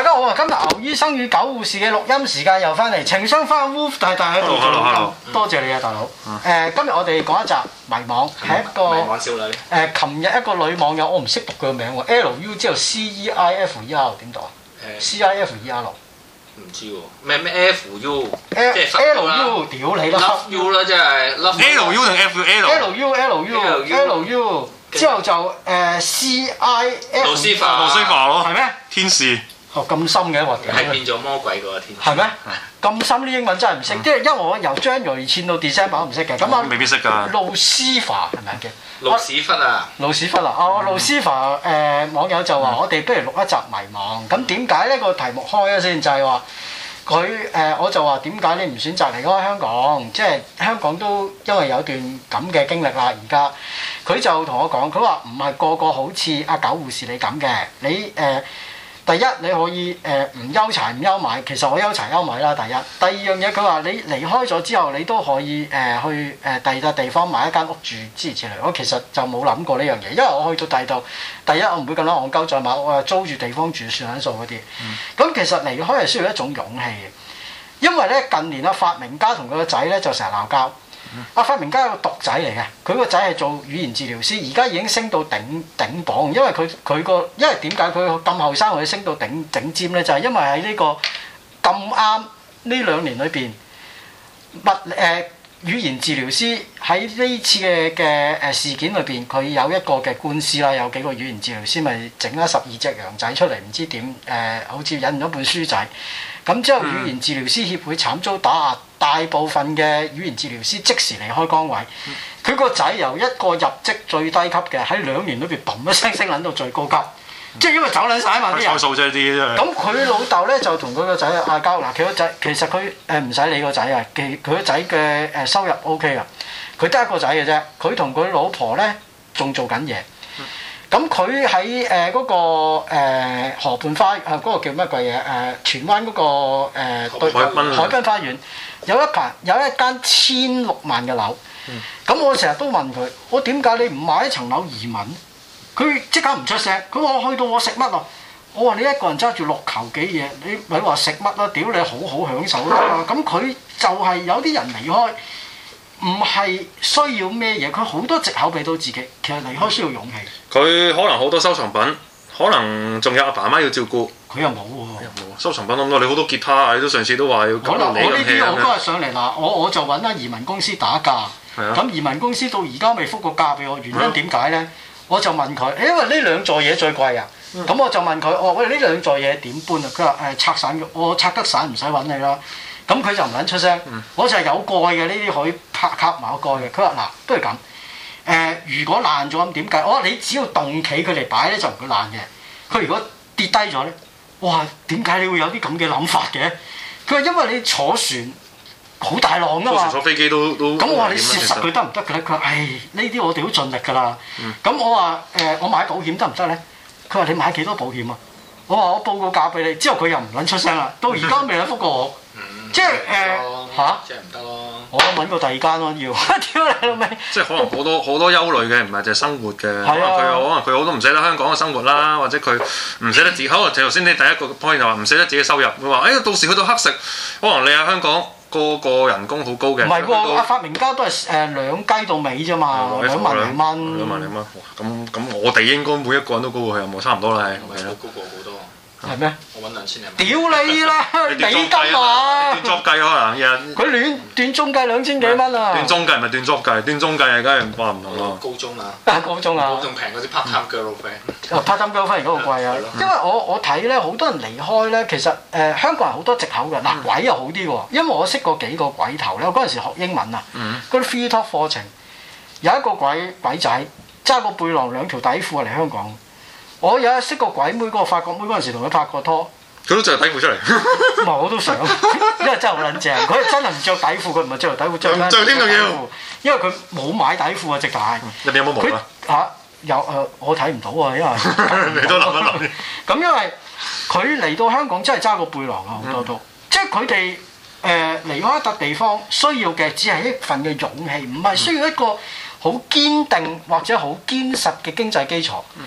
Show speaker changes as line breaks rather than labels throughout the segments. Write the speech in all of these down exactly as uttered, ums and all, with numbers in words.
大家好啊！今日牛醫生與狗護士嘅錄音時間又翻嚟，情商翻 Wolf 大大喺度做錄音，多謝你啊，大佬。誒，今日我哋講一集迷惘，係一個
迷惘少女。
誒，琴日一個女網友，我唔識讀佢個名喎 ，L U 之後 C E I F E R 點讀啊？C I F E R
唔知喎，咩咩 F U，即係
L U，屌你啦
，Love You 啦，即係 Love
L U 定 F L？
L U L U L U 之後就誒 C I F，
路斯法，
路斯法咯，
係咩？
天使。
哦，咁深嘅我
係變咗魔鬼嗰個天使。
係咩？咁深啲英文真係唔識，即係因為我由 January 簽到 December 我唔識嘅。咁啊，
未必識㗎。
路斯法係咪叫？
路屎忽啊！
路屎忽啊！哦，路斯法誒網友就話：我哋不如錄一集迷惘。咁點解呢個題目開咗先？就係話佢誒，我就話點解你唔選擇離開香港？即係香港都因為有段咁嘅經歷啦。而家佢就同我講，佢話唔係個個好似阿狗護士你咁嘅，你誒。呃第一你可以誒唔憂柴唔憂米，其實我憂柴憂米啦。第一，第二樣嘢佢話你離開咗之後，你都可以誒、呃、去誒、呃、第二笪地方買一間屋住諸如此類。我其實就冇諗過呢樣嘢，因為我去到第二度，第一我唔會咁樣戇鳩再買屋啊，租住地方住算撚數嗰啲。咁、嗯、其實離開係需要一種勇氣嘅，因為咧近年啊發明家同佢個仔咧就成日鬧交。阿發明家係個獨仔嚟嘅，佢個仔係做語言治療師，而家已經升到頂頂榜，因為佢佢個因為點解佢咁後生可以升到頂頂尖咧？就係、是、因為喺呢個咁啱呢兩年裏邊，物誒、呃、語言治療師喺呢次嘅嘅誒事件裏邊，佢有一個嘅官司啦，有幾個語言治療師咪整咗十二隻羊仔出嚟，唔知點誒、呃，好似印咗本書仔。咁之後語言治療師協會慘遭打壓，大部分嘅語言治療師即時離開崗位。佢個仔由一個入職最低級嘅，喺兩年裏邊砰一聲升撚到最高級，即係因為走撚晒啊嘛啲人。
彩數啫啲真係。咁
佢老豆咧就同佢個仔嗌交，嗱佢個仔其實佢誒唔使理個仔啊，其佢個仔嘅誒收入 O K 啊，佢得一個仔嘅啫，佢同佢老婆咧仲做緊嘢。咁佢喺誒嗰個、呃、河畔花誒嗰、呃嗰個叫乜鬼嘢誒荃灣嗰、嗰個誒、呃、對海濱花園有一排有一間千六萬嘅樓，咁、嗯、我成日都問佢，我點解你唔買一層樓移民？佢即刻唔出聲，佢話我去到我食乜啊？我話你一個人揸住六球幾嘢，你咪話食乜啦？屌你好好享受啦！咁佢就係有啲人離開。唔係需要咩嘢，佢好多藉口俾到自己。其實離開需要勇氣。
佢可能好多收藏品，可能仲有阿爸媽要照顧。
佢又冇喎。
收藏品咁多，你好多吉他，你都上次都話要搞到你咁 hea 咁樣。我呢啲我都係上嚟嗱，我我就揾啦移民公司打價。係啊。咁移民公司到而家未覆個價俾我，原因點解咧？我就問佢，因為呢兩座嘢最貴啊。咁、嗯、我就問佢，我話喂呢兩座嘢點搬啊？佢話誒拆散嘅，我拆得散唔使揾你啦。咁佢就唔撚出聲，嗯、我就係有蓋嘅呢啲可以拍卡埋個蓋嘅。佢話嗱，不如咁，誒、呃、如果爛咗咁點計？我話你只要棟企佢嚟擺咧就唔會爛嘅。佢如果跌低咗咧，哇點解你會有啲咁嘅諗法嘅？佢話因為你坐船好大浪㗎嘛， 坐飛機都都
咁我話你攝實佢得唔得嘅咧？佢話唉呢啲我哋好盡力㗎啦。咁、嗯、我話誒、呃、我買保險得唔得咧？佢話你買幾多保險啊？我話我報個價俾你，之後佢又唔撚出聲啦。到而家未有覆過我。即係誒嚇，即係唔得咯！我揾過第二間咯，要屌你老味！
即係可能好多好多憂慮嘅，唔係淨係生活嘅。係啊，可能佢可能佢好多唔捨得香港嘅生活啦，或者佢唔捨得自己。可能頭先你第一個 point 就話唔捨得自己收入，佢話誒到時去到乞食，可能你喺香港個個人工好高嘅。唔係喎，
阿發明家都係誒兩雞到尾啫嘛，兩萬零蚊。兩萬
零蚊，咁咁我哋應該每一個人都高過佢，有冇差唔多啦？係咪
高過好多。
係咩？
我揾兩千零。
屌你啦！美金啊！
斷作計可能日。
佢亂斷中計兩千幾蚊啊！
斷中計唔係斷作計，斷中計啊，梗係話唔同咯。
高中啊！
高中啊！
仲平嗰啲 part time girlfriend。
啊 part time girlfriend 而家好貴啊！因為我我睇咧，好多人離開咧，其實誒、呃、香港人好多藉口㗎。嗱、呃、鬼又好啲喎，因為我識過幾個鬼頭咧。我嗰陣時學英文啊，嗰啲 free talk 課程有一個鬼鬼仔揸個背囊兩條底褲嚟香港。我有一識個鬼妹，嗰個法國妹嗰陣時同佢拍過拖，
佢都着底褲出嚟。
唔係我都想，因為真係好撚正。佢真係唔着底褲，佢唔係着條底褲着咩？
着添仲要，
因為佢冇買底褲啊，直頭係。
人哋有冇毛啊？
嚇有誒，我睇唔到啊，因為
你都諗一諗。
咁因為佢嚟到香港真係揸個背囊啊，好多都，嗯、即係佢哋誒離開一笪地方，需要嘅只係一份嘅勇氣，唔係需要一個好堅定或者好堅實嘅經濟基礎。嗯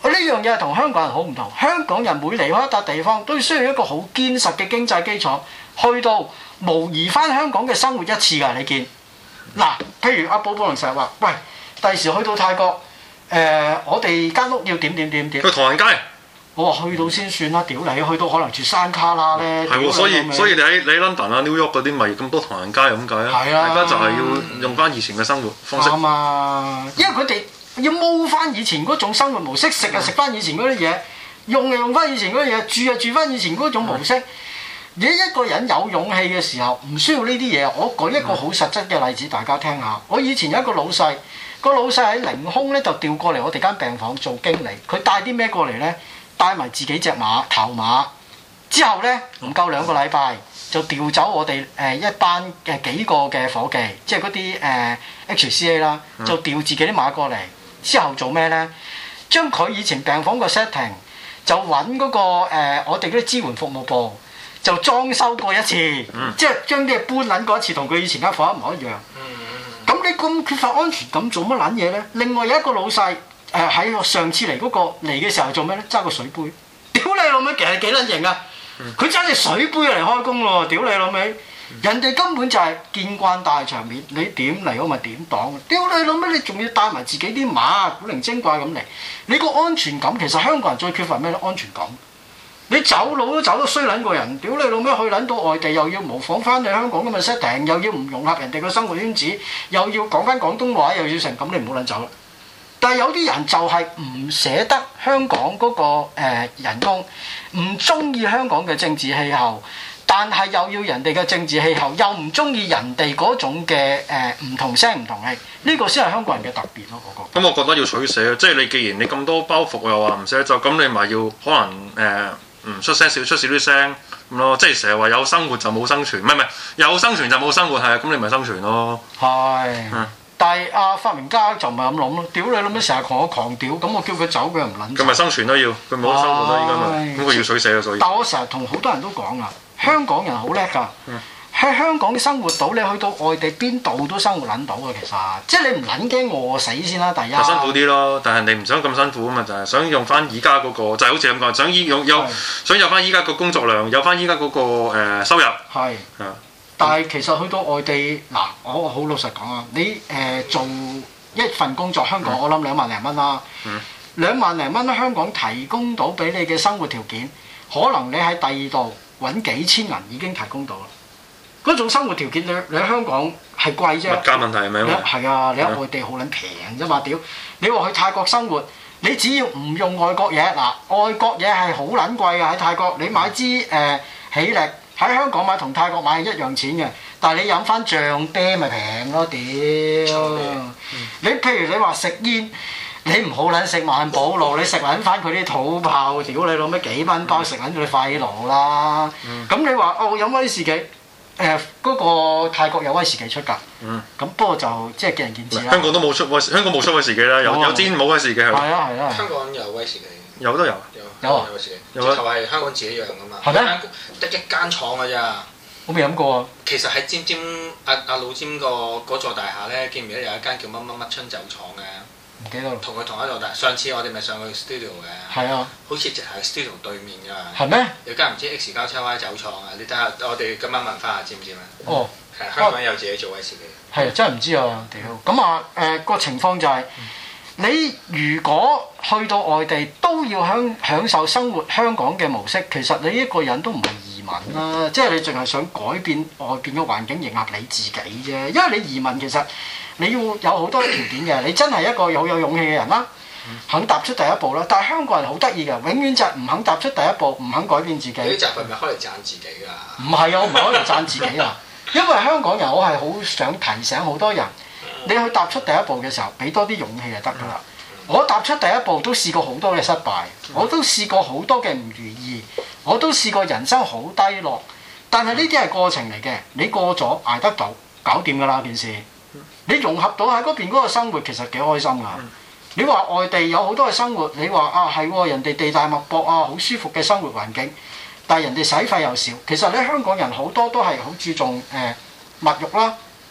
呢樣嘢係同香港人好唔同。香港人每離開一笪地方，都需要一個好堅實嘅經濟基礎，去到模擬翻香港嘅生活一次㗎。你見嗱，譬如阿寶寶龍成日話：喂，第時去到泰國，誒、呃，我哋間屋要點點點點。
去唐人街。
我話去到先算啦，屌你！去到可能住山卡拉咧。
係喎，所以所以你喺你 London 啊、New York 嗰啲咪咁多唐人街咁解啊？係啊，大家就係要用翻以前嘅生活方式。啱啊，因為佢哋要摸翻以前嗰種生活模式，食啊食翻以前嗰啲嘢，用啊用翻以前嗰啲嘢，住啊住翻以前嗰種模式。你一個人有勇氣嘅時候，唔需要呢啲嘢。我舉一個好實質嘅例子，大家聽下。我以前有一個老細，個老細喺凌空咧就調過嚟我哋間病房做經理，佢帶啲咩過嚟咧？帶埋自己隻馬頭馬，之後咧唔夠兩個禮拜就調走我哋誒一班嘅幾個嘅夥計，即係嗰啲誒 H C A 啦，就調自己啲馬過嚟。之後做咩咧？將佢以前病房個 setting 就揾嗰、嗰個、呃、我哋嗰啲支援服務部就裝修過一次，嗯、即係將啲嘢搬撚過一次，同佢以前間房一模一樣。咁、嗯、你咁缺乏安全感做乜撚嘢咧？另外有一個老細。誒喺、呃、上次嚟嗰、那個嚟嘅時候做咩咧？揸個水杯，屌你老味，其實幾撚型啊！佢揸隻水杯嚟開工喎，屌你老味！人哋根本就係見慣大場面，你點嚟我咪點擋，屌你老味！你仲要帶埋自己啲馬，古靈精怪咁嚟，你個安全感其實香港人最缺乏咩咧？安全感。你走路都走得衰撚過人，屌你老味！去撚到外地又要模仿翻你香港咁嘅 setting，又要唔融合人哋個生活圈子，又要講翻廣東話，又要成咁，你唔好撚走啦。但係有啲人就係唔捨得香港嗰、那個、呃、人工，唔中意香港嘅政治氣候，但係又要人哋嘅政治氣候，又唔中意人哋嗰種嘅誒唔同聲唔同氣，呢、這個先係香港人嘅特別咯，我覺得。咁我覺得要取捨，即係你既然你咁多包袱又話唔捨得就，咁你咪要可能誒唔、呃、出聲少出少啲聲咁咯，即係成日話有生活就冇生存，唔係唔係有生存就冇生活係，咁你咪生存咯。係是。嗯。但係阿發明家就唔係咁諗咯，屌你諗咩成日狂我狂屌，咁我叫佢走佢又唔撚。佢咪生存都要，佢冇得生活啦依家咪，咁佢要取捨啊所以。但我成日同好多人都講啊，香港人好叻㗎，喺、嗯、香港生活到你去到外地邊度都生活撚到嘅其實，即係你唔撚驚餓死先啦第一。就辛苦啲咯，但係你唔想咁辛苦啊嘛，就係、是、想用翻而家嗰個，就係、是、好似咁講，想依有有想有翻依家個工作量，有翻依家嗰個、呃、收入。係。係。但係其實去到外地嗱，我好老實講啊，你誒、呃、做一份工作，香港、嗯、我諗兩萬零蚊啦，嗯、兩萬零蚊香港提供到俾你嘅生活條件，可能你喺第二度揾幾千銀已經提供到啦。嗰種生活條件你你喺香港係貴啫，物價問題係咪啊？係啊，你喺外地好撚平啫嘛，屌！你話去泰國生活，你只要唔用外國嘢嗱，外國嘢係好撚貴嘅喺泰國，你買支誒、呃、喜力。喺香港買同泰國買係一樣錢嘅，但係你飲翻醬啤咪平咯，屌！嗯、你譬如你話食煙，你唔好撚食萬寶路，你食撚翻佢啲土炮，屌你攞咩幾蚊包食撚到你肺癆啦！咁、嗯、你話哦飲威士忌，誒、呃、嗰、嗰個泰國有威士忌出㗎，咁、嗯、不過就即係見仁見智啦。香港都冇出威，香港冇出威士忌啦，有有氈冇威士忌係。係啊係啊。香港有威士忌。有都有。有啊，直頭係香港自己養噶嘛，係咩？得一間廠㗎咋。我未飲過啊。其實喺尖尖阿阿老尖個嗰座大廈咧，記唔記得有一間叫乜乜乜春酒廠嘅？唔記得咯。同佢同一座大，上次我哋咪上去 studio 嘅。係啊。好似直係 studio 對面㗎。係咩？有間唔知 X 交叉 Y 酒廠啊！你睇下，我哋今晚問翻下，知唔知咩？哦。係香港有自己做威士忌。係啊，真係唔知啊！屌，咁啊誒個情況就係。你如果去到外地都要享享受生活香港嘅模式，其實你一個人都唔係移民啦，即係你淨係想改變外邊嘅環境迎合你自己啫。因為你移民其實你要有好多條件嘅，你真係一個好有勇氣嘅人啦，肯踏出第一步啦。但係香港人好得意嘅，永遠就係唔肯踏出第一步，唔肯改變自己。呢集係咪開嚟讚自己㗎？唔係啊，我唔係開嚟讚自己啊，因為香港人我係好想提醒好多人。你去踏出第一步嘅時候，俾多啲勇氣就得㗎啦。我踏出第一步都試過好多嘅失敗，我都試過好多嘅唔如意，我都試過人生好低落。但係呢啲係過程嚟嘅，你過咗捱得到，搞掂㗎啦件事。你融合到喺嗰邊嗰個生活，其實幾開心㗎。你話外地有好多嘅生活，你話啊係喎，人哋地大物博啊，好舒服嘅生活環境，但係人哋使費又少。其實咧，香港人好多都係好注重誒、呃、物慾啦。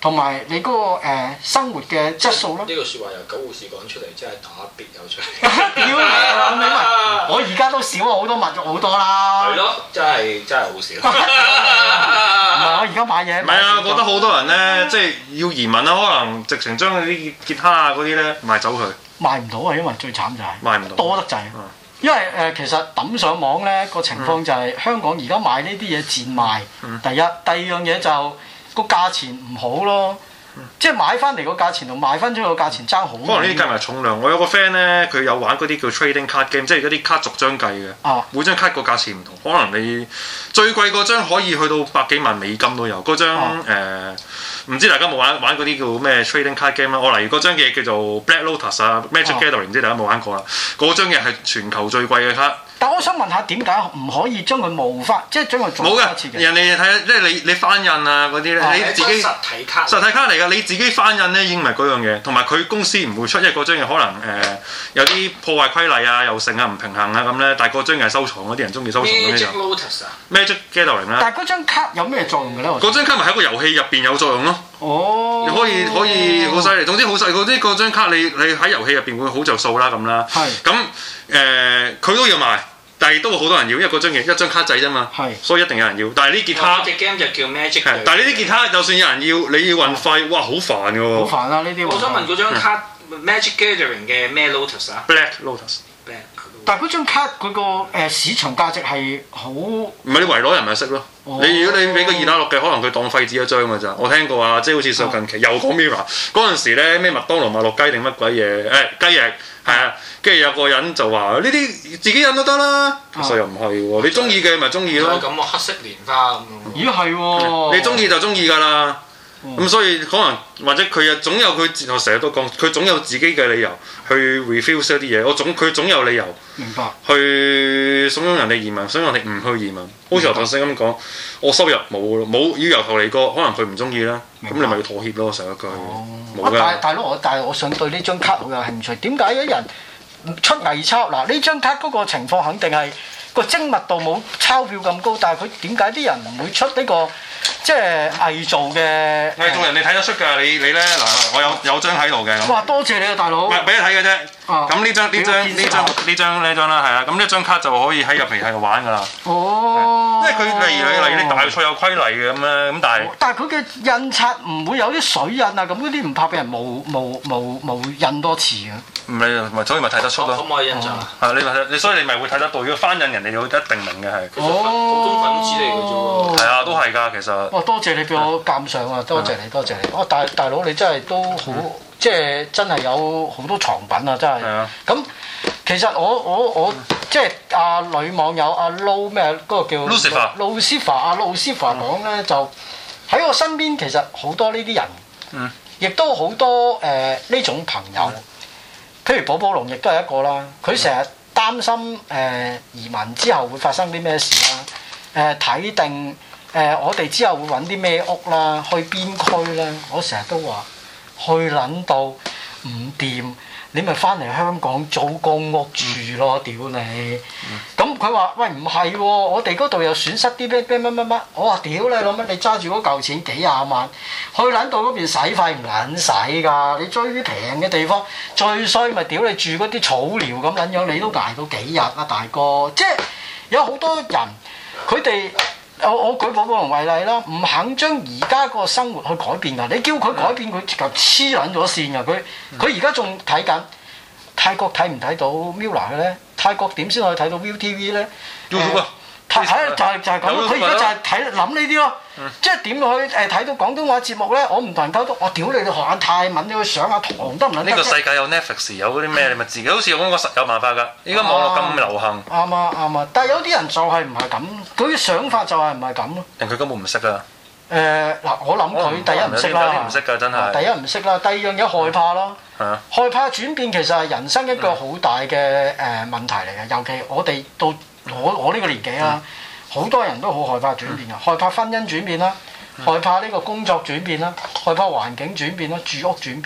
同埋你嗰、那個、呃、生活嘅質素咯。
呢個説話由九護士講出嚟，真係打別有趣。屌你
啊！你話我而家都少咗好多物慾好多啦。
係咯，真係真係好少。
唔係我而家買嘢。
唔係啊，我覺得好多人咧，即係要移民啊，可能直情將嗰啲吉他啊嗰啲咧賣走佢。
賣唔到啊，因為最慘就係、是、
賣唔到，
多得滯。嗯、因為誒、呃、其實抌上網咧個情況就係、是嗯、香港而家買呢啲嘢賤賣。嗯、第一，第二樣嘢就個價錢唔好咯。即係買翻嚟個價錢同賣翻出去個價錢爭好遠。
可能呢啲計埋重量。我有個 friend 咧，佢有玩嗰啲叫 trading card game，即係嗰啲卡逐張計嘅。啊、每張卡個價錢唔同，可能你最貴嗰張可以去到百幾萬美金都有。嗰張誒，唔、啊呃、知大家有冇玩玩嗰啲叫咩 trading card game 啦？我例如嗰張嘢叫做 Black Lotus 啊 ，Magic Gathering，唔知大家有冇玩過啦？嗰張嘢係全球最貴嘅卡。
但我想問下點解唔可以將佢模翻，即係將佢做一次嘅？
人哋睇下，即係你你翻印啊嗰啲咧，啊、你自己
實體卡，
實體卡嚟㗎，你自己翻印咧已經唔係嗰樣嘢，同埋佢公司唔會出，因為嗰張嘢可能誒、呃、有啲破壞規例啊，又成啊唔平衡啊咁咧，但係嗰張嘢係收藏嗰啲人中意收藏嗰啲就。
Magic Lotus 啊
Magic Gathering 啦。
但係嗰張卡有咩作用㗎咧？
嗰張卡咪喺個遊戲入邊有作用咯。
哦。
你可以可以好犀利，總之好細嗰啲嗰張卡你你喺遊戲入邊會好着數啦咁啦。係是。咁誒佢都要賣。但係都會好多人要，因為嗰張嘢一張卡仔啫嘛，是所以一定有人要。但係呢啲吉他，
隻 game 就叫 Magic。
但係呢啲吉他，就算有人要，你要運費，哇，好煩㗎喎。
好煩啊！呢啲。
我想問嗰張卡 Magic Gathering 嘅咩 Lotus 啊
？Black Lotus。
但係嗰張卡佢個誒市場價值係好。唔
係你圍攞人咪識咯。哦、你如果你俾個二打六嘅，可能佢當廢紙一張㗎咋。我聽過啊，即係好似上近期又講 Mirror 嗰陣時咧，咩麥當勞麥樂雞定乜鬼嘢？誒、哎、雞翼係啊，跟住有個人就話呢啲自己印都得啦。其實又唔係喎，你中意嘅咪中意咯。
咁啊，黑色蓮花咁。
咦係喎。
你中意就中意㗎啦。咁、嗯、所以可能或者佢又總有佢，我成日都講，佢總有自己嘅理由去 refuse 一啲嘢。我總佢總有理由，
明白，
去慫恿人哋移民，慫恿人哋唔去移民。好似我頭先咁講，我收入冇冇要由頭嚟過，可能佢唔中意啦。咁白你咪要妥協咯，成一句。冇㗎、哦。大
大佬，我但係我想對呢張卡好有興趣。點解有人出偽鈔？嗱，呢張卡嗰個情況肯定係個精密度冇鈔票咁高，但係佢點解啲人唔會出呢、呢個？即係偽造嘅，
偽造人哋睇得出㗎，你你咧嗱，我有有張喺度嘅。
哇！多謝你啊，大佬。
唔係俾你睇嘅啫。咁呢張呢張呢張呢張呢張啦，係啊。咁呢張卡就可以喺入邊喺度玩㗎啦。哦。因為佢例如例如你大賽有規例嘅咁咧，咁但係。但係佢嘅印刷唔會有啲水印啊，咁嗰啲唔怕俾人冇冇冇冇印多次嘅。 唔係，咪所以咪睇得出咯。
可唔可以印象啊？
係你咪你，所以你咪會睇得到。如果翻印人哋，你會一定明嘅係。
哦。普通粉紙嚟嘅啫喎。係
啊，都係㗎，其實。
哇！多謝你俾我鑑賞啊！多謝你，多謝你。哇！大大佬你真係都好，即係真係有好多藏品啊！真係。係啊。咁其實我我我即係阿女網友阿 Low 咩嗰個叫
Lucifer
Lucifer 阿 Lucifer 講咧，就喺我身邊其實好多呢啲人，嗯，亦都好多誒呢種朋友。譬如寶寶龍亦都係一個啦，佢成日擔心誒移民之後會發生啲咩事啦，誒睇定。誒、呃，我哋之後會揾啲咩屋啦？去邊區啦？我成日都話去撚到唔掂，你咪翻嚟香港租公屋住咯！屌你！咁佢話：喂，唔係喎，我哋嗰度又損失啲咩咩乜乜乜。我話：屌你老乜？你揸住嗰嚿錢幾廿萬，去撚到嗰邊使費唔撚使㗎？你追啲平嘅地方，最衰咪屌你住嗰啲草寮咁撚樣，你都捱到幾日啊，大哥！即係有好多人，佢哋。我我舉寶寶龍為例啦，唔肯將而家個生活去改變㗎。你叫佢改變，佢就黐撚咗線㗎。佢佢而家仲睇緊泰國睇唔睇到 Mirror 嘅咧？泰國點先可以睇到 Viu T V 咧？要到啊！睇就係就係咁。佢而家就係睇諗呢啲咯。即係點去誒睇到廣東話節目咧？我唔同人溝通，我屌你！你學下泰文，你去上下堂得唔得？
呢個世界有 Netflix 有嗰啲咩？你咪自己好似講個實有辦法㗎。依家網絡咁流行。
啱啊啱啊！但係有啲人就係唔係咁，佢嘅想法就係唔係咁咯。
定佢根本唔識啊？
誒嗱，我諗佢第一唔識啦。
唔識㗎真係。
第一唔識啦，第二樣嘢害怕咯。係啊。害怕轉變其實係人生一個好大嘅誒問題嚟嘅，尤其我哋到我我呢個年紀啦。好多人都好害怕轉變啊！害怕婚姻轉變啦，害怕呢個工作轉變啦，害怕環境轉變啦，住屋轉變。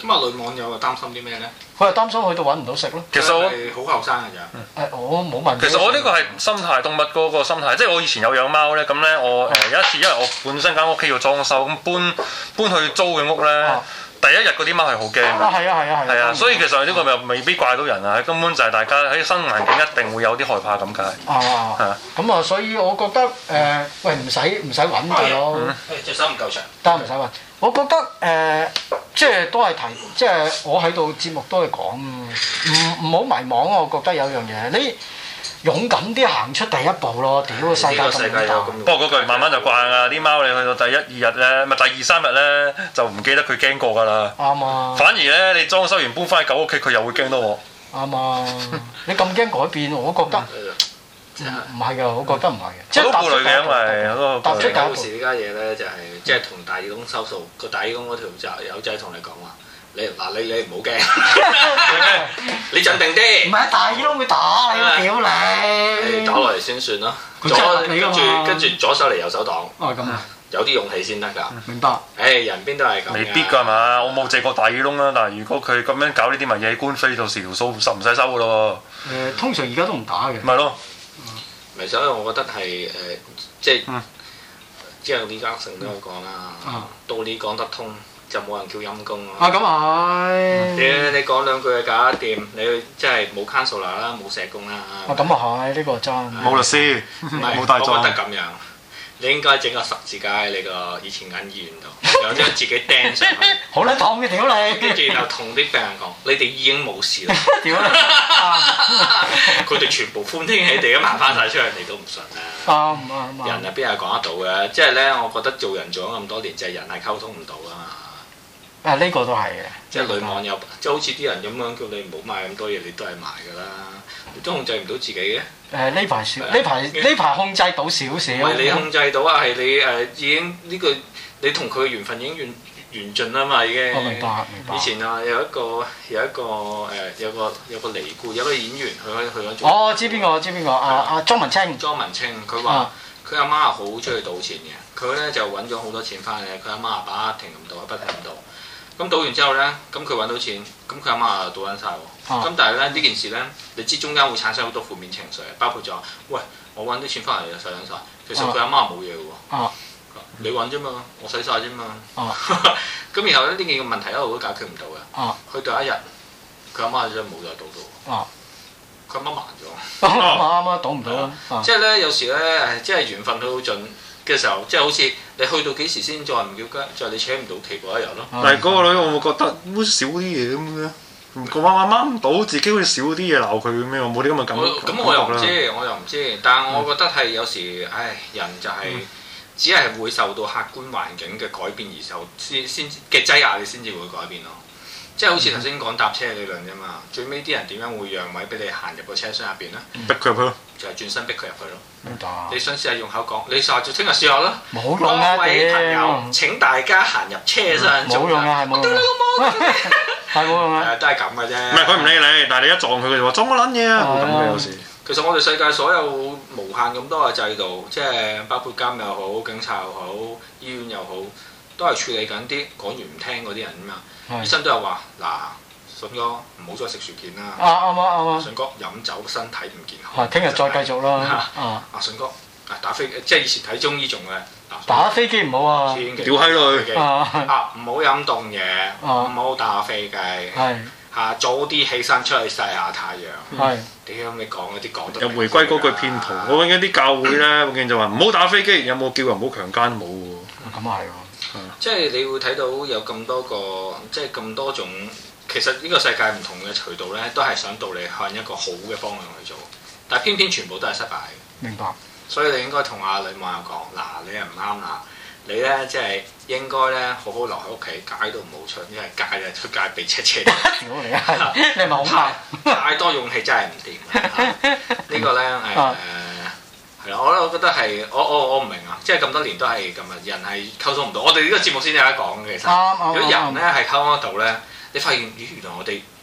咁啊，女網友又擔心啲咩咧？
佢係擔心去到揾唔到食咯。
其實我
好後生㗎咋。
誒，我冇問。
其實我呢個係心態，動物嗰個心態，即係我以前有養貓咧，咁咧我誒有一次，因為我本身間屋企要裝修，咁搬搬去租嘅屋咧。第一日嗰啲貓係好驚
啊，係啊係啊
係啊，所以其實呢個又未必怪到人啊，根本就係大家喺新環境一定會有啲害怕咁解。
啊，係啊，咁啊，所以我覺得誒，喂唔使唔使揾大佬，
誒隻手唔夠長，
得唔使揾。我覺得誒，即係都係提，即係我喺度節目都係講，唔唔好迷茫啊！我覺得有樣嘢你。勇敢啲行出第一步咯！屌個世界咁大，
不過嗰句慢慢就慣啦。啲貓你去到第一二日咧，咪第二三日咧就唔記得佢驚過㗎啦。
啱啊！
反而咧，你裝修完搬翻去狗屋企，佢又會驚到我。
啱啊！你咁驚改變，我覺得唔係㗎，我覺得唔係嘅。
即係顧慮嘅，因為好多
踏出第一步時呢家嘢咧，就係即係同大耳窿收數。個大耳窿嗰條就友仔同你講話。你嗱你你唔好驚，你鎮定啲。
唔係大耳窿會打你，屌你！
打落嚟先算啦。左跟住跟住左手嚟右手擋。
哦咁啊！
有啲勇氣先得㗎。
明白。
誒人邊都係咁。
未必㗎嘛，我冇借過大耳窿啦。但係如果佢咁樣搞呢啲咪嘢官非，到時條數實唔使收㗎咯
喎。誒通常而家都唔打嘅。
咪咯。
咪所以我覺得係誒即係即係李嘉誠都有講啦，道理講得通。就冇人叫陰公咯。
啊咁係。
你你講兩句就搞得掂，你即係冇 counselor 啦，冇社工啦。
啊咁啊係，呢個真。
冇律師，冇大狀。
我覺得咁樣，你應該整個十字架喺你個以前銀醫院度，然後將自己釘上去。
好撚痛嘅屌你！
跟住然後同啲病人講：你哋已經冇事啦。
屌你！
佢哋全部歡天喜地咁行翻晒出去，你都唔信啦。
啱啱啱。人
啊邊係講得到嘅？即係咧，我覺得做人做咗咁多年，就係人係溝通唔到啊嘛。
啊！呢個都係嘅，
即係女網友，即係好似啲人咁樣叫你唔好買咁多嘢，你都係買㗎啦，你都控制唔到自己嘅。
誒呢排少，呢排呢排控制到少少。
唔係你控制到啊，係你誒已經呢個你同佢嘅緣分已經完完盡啦嘛，已經。
我明白明白。
以前啊有一個有一個誒有個有個尼姑有個演員，佢去去咗做。
哦，知邊個？知邊個？阿阿莊文清。
莊文清，佢話佢阿媽係好中意賭錢嘅，佢咧就揾咗好多錢翻嚟，佢阿媽不停咁賭，不停咁賭。咁賭完之後咧，咁佢揾到錢，咁佢阿媽就賭緊晒喎。咁、啊、但係咧呢件事咧，你知中間會產生好多負面情緒，包括咗，喂，我揾啲錢翻嚟就使緊晒，其實佢阿媽冇嘢喎。啊、你揾啫嘛，我使晒啫嘛。咁、啊、然後咧呢件問題一路都解決唔到嘅。啊、去到一日，佢阿媽真係冇再賭到。佢阿媽盲咗。
啱啊，賭唔到啦。
即係咧，有時咧，即係緣分去到盡嘅時候，即係好似你去到幾時先再唔叫雞，就係你扯唔到期嗰一日咯。
但係嗰個女，我會覺得好似少啲嘢咁嘅。個媽媽媽唔到，自己會少啲嘢鬧佢咁樣，冇啲咁嘅感覺。
咁我又唔知，我又唔知。但係我覺得係有時，唉，人就係只係會受到客觀環境嘅改變而受先先嘅擠壓，你先至會改變咯。即係好似頭先講搭車理論啫嘛，最尾啲人點樣會讓位俾你行入個車廂入邊咧？
逼佢入去咯，
就係轉身逼佢入去咯。
明白。
你想試下用口講，你試下就聽日試下啦。
冇用啊！
各位朋友，請大家行入車廂。
冇用啊！係冇用。係冇用啊！
都係咁嘅啫。
唔係佢唔理你，但係你一撞佢，佢就話撞乜撚嘢啊！會咁嘅有時。
其實我哋世界所有無限咁多嘅制度，即係包括監又好、警察又好、醫院又好，都係處理緊啲講完唔聽嗰啲人啊嘛。醫生都有話嗱，順哥唔好再食薯片啦。
啊啱啊啱啊！
順哥飲酒身體唔健康。
係，聽日再繼續啦。啊！
阿順哥啊打飛即係以前睇中醫仲嘅。
打飛機唔好啊！
屌閪佢！
啊唔好飲凍嘢，唔好打飛機。係。嚇早啲起身出去曬下太陽。係。屌你講嗰啲講得。
又回歸嗰句騙徒，我見啲教會咧，我見就話唔好打飛機，有冇叫人唔好強姦冇喎？
咁啊係喎。
即係你會睇到有咁多個，即係咁多種。其實呢個世界唔同嘅渠道咧，都係想導你向一個好嘅方向去做，但係偏偏全部都係失敗。
明白。所
以你應該同阿女網友講：嗱，你係唔啱啦，你咧即係應該咧好好留喺屋企，街都唔好出，因為街咧出街被車車。屌
你啊！你係咪好怕？
太多勇氣真係唔掂。呢個咧誒。係啦，我咧，我覺得係，我我我唔明啊！即係咁多年都係咁啊，人係溝通唔到。我哋呢個節目先有得講嘅，其實。啱啱。如果人咧係溝通得到咧，你發現咦，原來我哋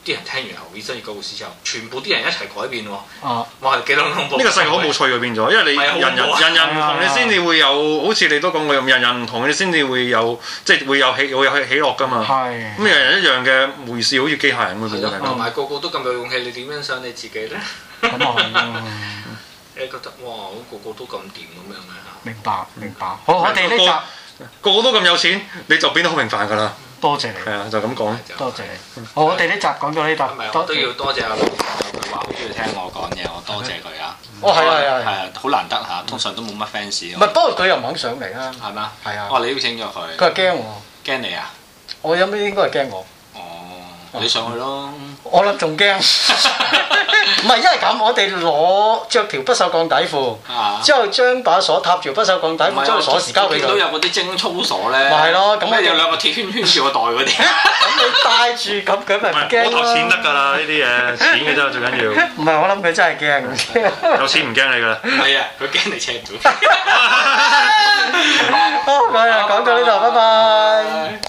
啲人聽完牛醫生嘅故事之後，全部啲人一齊改變喎。
啊！
哇，幾撚恐怖！
呢個世界好冇趣喎，變咗，因為你人人人人唔同，你先至會有，好似你都講過，人人唔同，你先至會有，即係會有喜會有喜樂㗎嘛。係。咁人人一樣嘅回事，好似機械人咁變咗。
同埋個個都咁有勇氣，你點樣想你自己咧？
咁啊
你覺得哇，個個都咁掂咁樣嘅嚇？
明白明白。好，我哋呢集
個個都咁有錢，你就變得好平凡㗎啦。
多謝你。係
啊，就咁講。
多謝你。好，我哋呢集講到呢度。
唔係，我都要多謝阿女朋友，佢話好中意聽我講嘢，我多謝佢啊。
哦，係啊係啊。
係啊，好難得嚇，通常都冇乜 fans。
唔係，不過佢又唔肯上嚟啊。
係咩？
係啊。
哦，你邀請咗佢。
佢話驚我。
驚你啊？
我有咩應該係驚我？
哦，你上去咯。
我諗仲驚。唔係，因為咁，我哋攞着條不鏽鋼底褲，之後將把鎖插住不鏽鋼底褲，將鎖匙交俾佢。
都有嗰啲貞操鎖咧。
咪係咯，咁
你有兩個鐵圈圈住個袋嗰啲。
咁你戴住咁，佢咪唔驚咯？
我頭錢得㗎啦，呢啲嘢錢嘅啫，最緊要。
唔係，我諗佢真係驚。
有錢唔驚你㗎啦。
係啊，佢驚你車唔到。
好，講講到呢度，拜拜。